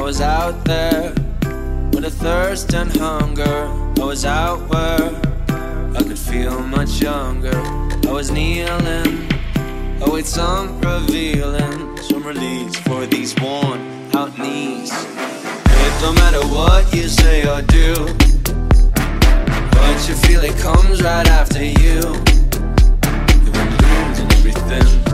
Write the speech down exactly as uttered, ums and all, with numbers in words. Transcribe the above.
was out there with a thirst and hunger. I was out where I could feel much younger. I was kneeling, await some revealing, some release for these worn out knees. It don't matter what you say or do, what you feel, it comes right after you. You've been losing everything.